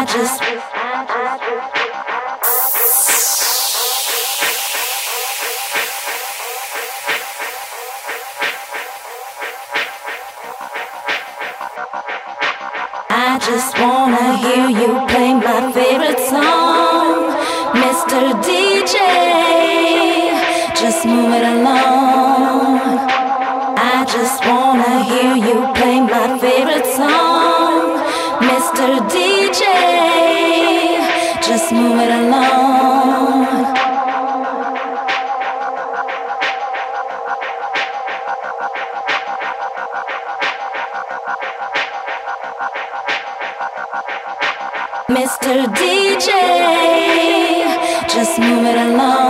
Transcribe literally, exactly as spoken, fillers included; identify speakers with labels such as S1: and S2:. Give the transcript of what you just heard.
S1: just I just wanna hear you play my favorite song, Mister D J. Just move it along. I just wanna hear you play my favorite song, Mister D J. Just move it along. Mister D J, just move it along.